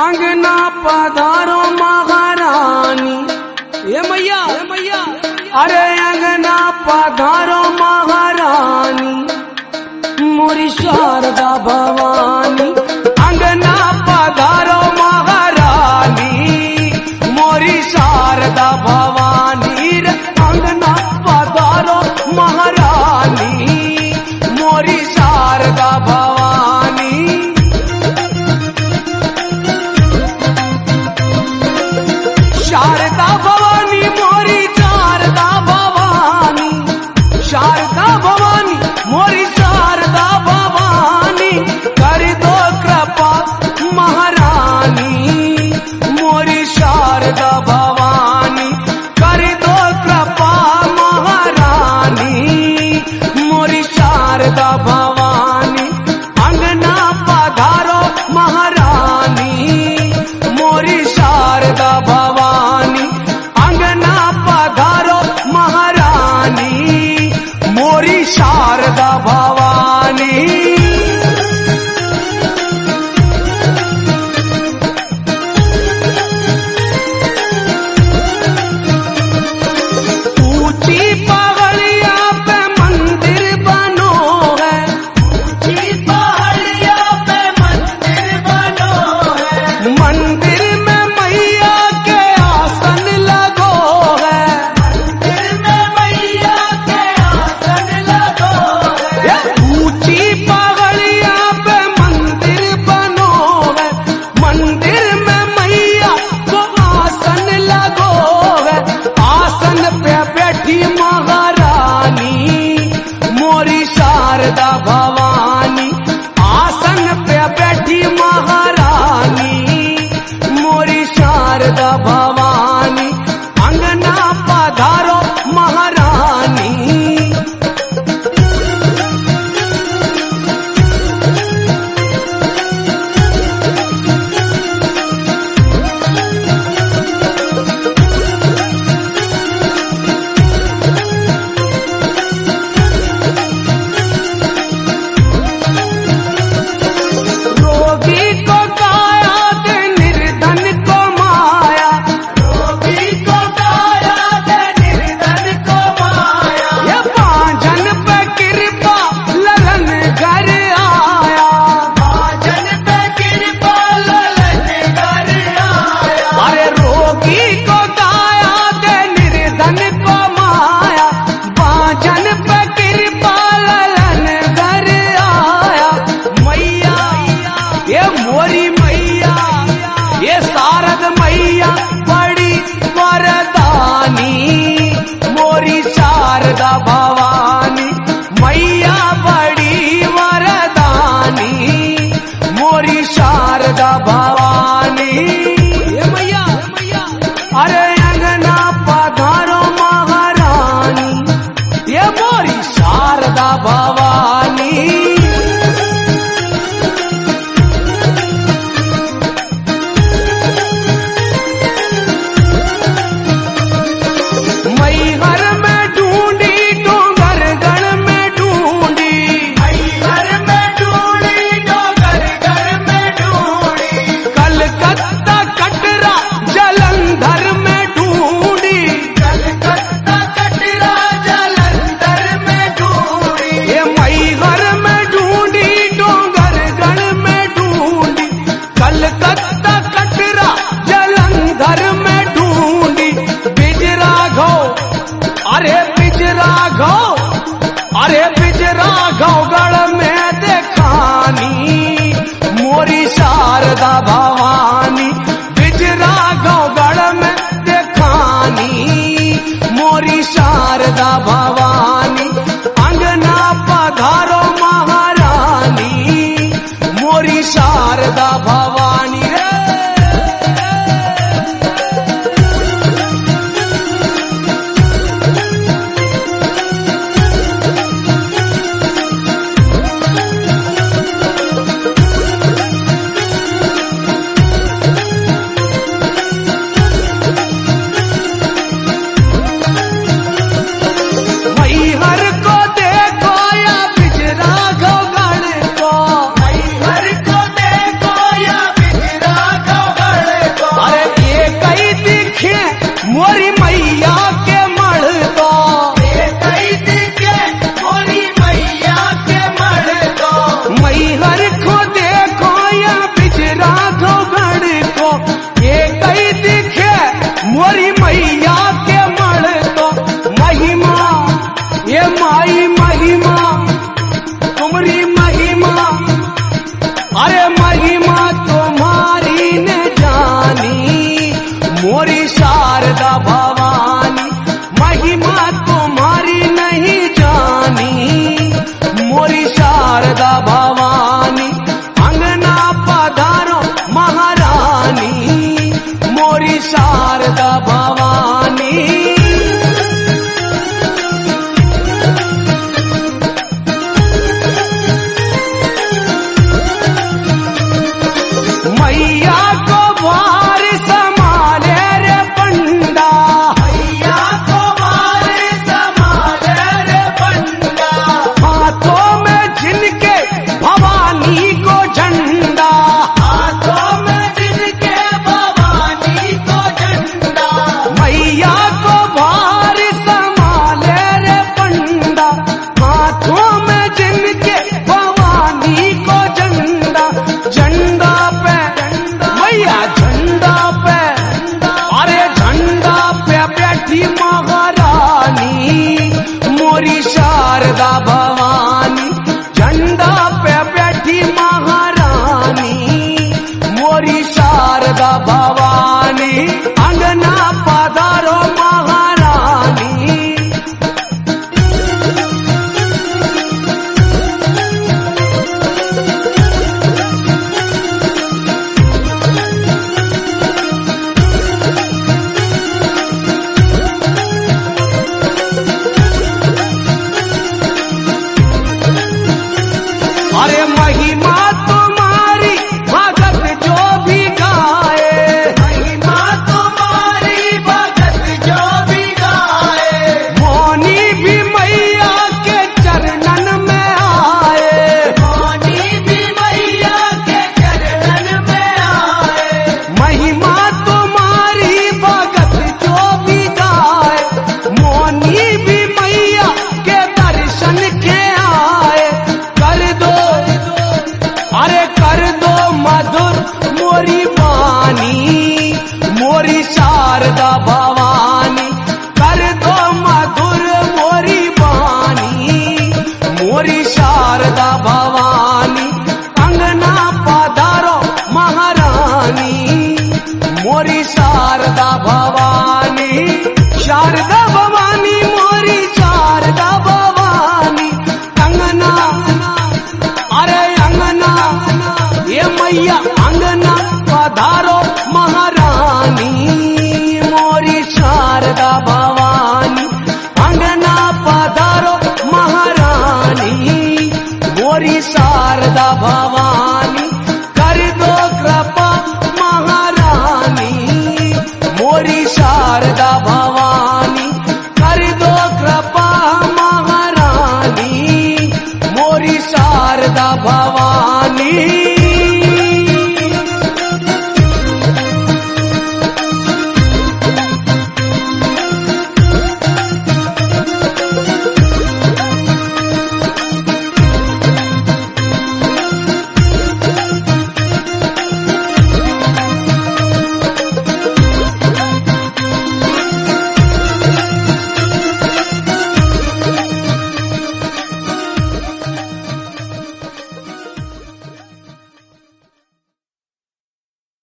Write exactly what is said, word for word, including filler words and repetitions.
अंगना पधारो महारानी, ये मैया ये मैया, अरे अंगना पधारो महारानी, मोरी शारदा भवानी। अंगना पधारो महारानी, मोरी शारदा भवानी रे। अंगना पधारो महारानी, मोरी शारदा भवानी। शारदा भवानी मोरी शारदा भवानी, शारदा भवानी मोरी शारदा भवानी। कर दो कृपा महारानी, मोरी शारदा भवानी। कर दो कृपा महारानी, मोरी शारदा भवानी। अंगना पधारो महारानी, मोरी शारदा भवानी। अंगना पधारो महारानी, मोरी शारदा भवानी। ऊंची पहाड़िया पे मंदिर बनो है, ऊंची पहाड़िया पे मंदिर बनो है। मंदिर में मैया के आसन लगो है, मंदिर में मैया के आसन लगो है। ऊंची पहाड़िया पे मंदिर बनो है, मंदिर में मैया को आसन लगो है। आसन पे बैठी महारानी, मोरी शारदा भवानी। आसन पे बैठी महारानी, मोरी शारदा भवानी। अंगना पधारो महारानी, रोगी को काया दे निर्धन को माया, रोगी को काया दे निर्धन को माया। ये बांझन पे कृपा ललन घर आया, बांझन पे कृपा ललन घर आया। अरे रोगी को काया दे निर्धन को माया, बांझन पे कृपा ललन घर आया। मैया ये मोरी मैया, ये शारद मैया बड़ी वरदानी, मोरी शारदा भवानी। मैया बड़ी वरदानी, मोरी शारदा भवानी। ये मैया अरे अंगना पधारो महारानी, ये मोरी शारदा भवानी। मैहर में ढूंढी डूंगर शारदा भवानी अंगना पधारो महारानी। अरे महिमा तुम्हारी भगत जो भी गाए, महिमा तुम्हारी भगत जो भी गाए, मौनी भी मैया के चरणन में आए, मौनी भी मैया के चरणन में आए। महिमा तुम्हारी भगत जो भी गाए, मौनी भी मैया के दर्शन के आए। कर दो अरे कर दो मधुर मोरी वाणी, मोरी शारदा भवानी। कर दो मधुर मोरी वाणी, मोरी शारदा भवानी। अंगना पधारो महारानी, मोरी शारदा भवानी। शारदा